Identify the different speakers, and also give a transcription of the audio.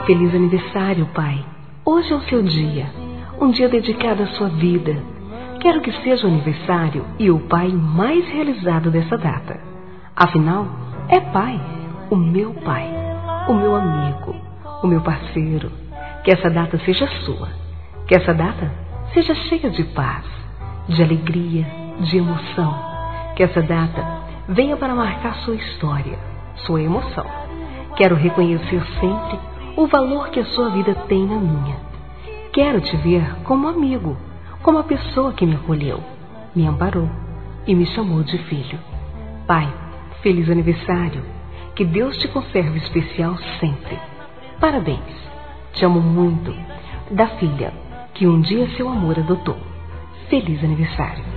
Speaker 1: Feliz aniversário, pai. Hoje é o seu dia, um dia dedicado à sua vida. Quero que seja o aniversário e o pai mais realizado dessa data. Afinal, é pai, o meu amigo, o meu parceiro. Que essa data seja sua, que essa data seja cheia de paz, de alegria, de emoção. Que essa data venha para marcar sua história, sua emoção. Quero reconhecer sempre o valor que a sua vida tem na minha. Quero te ver como amigo, como a pessoa que me acolheu, me amparou e me chamou de filho. Pai, feliz aniversário. Que Deus te conserve especial sempre. Parabéns. Te amo muito. Da filha que um dia seu amor adotou. Feliz aniversário.